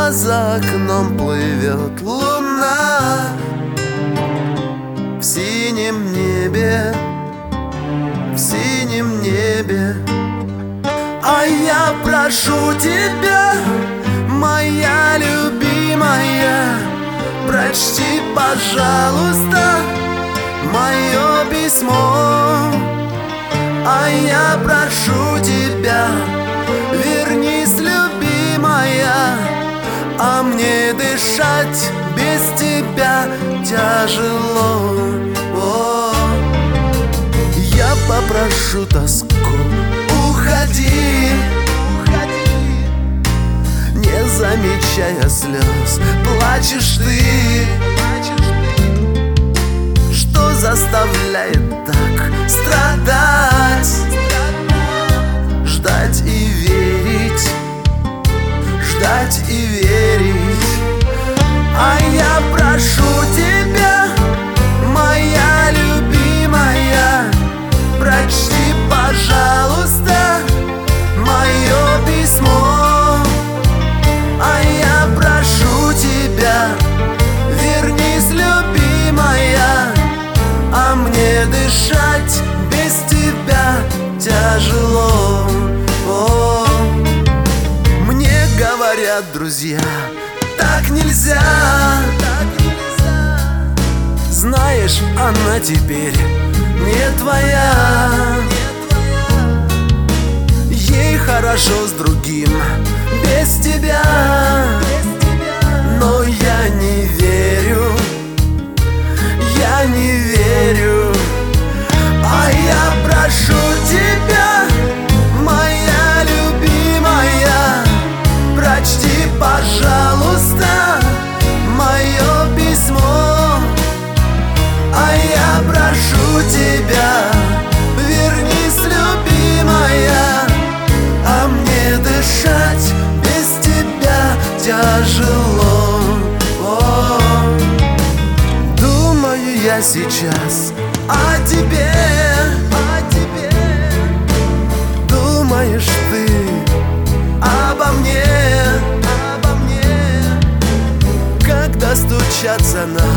А за окном плывет луна в синем небе, в синем небе. А я прошу тебя, моя любимая, прочти, пожалуйста, мое письмо. А я прошу тебя, вернись, любимая, а мне дышать без тебя тяжело. О, я попрошу тоску, уходи, не замечая слез. Плачешь ты, что заставляет так страдать, ждать и верить, ждать и верить. А я прошу тебя, моя любимая, прочти, пожалуйста, мое письмо. А я прошу тебя, вернись, любимая, а мне дышать без тебя тяжело. О, мне говорят друзья, так нельзя, знаешь, она теперь не твоя. Ей хорошо с другим без тебя, но я не верю, я не верю. А я прошу тебя, моя любимая, прочти, пожалуйста, мое письмо. А я прошу тебя, вернись, любимая, а мне дышать без тебя тяжело. О, думаю я сейчас о тебе, думаешь ты обо мне, когда стучатся на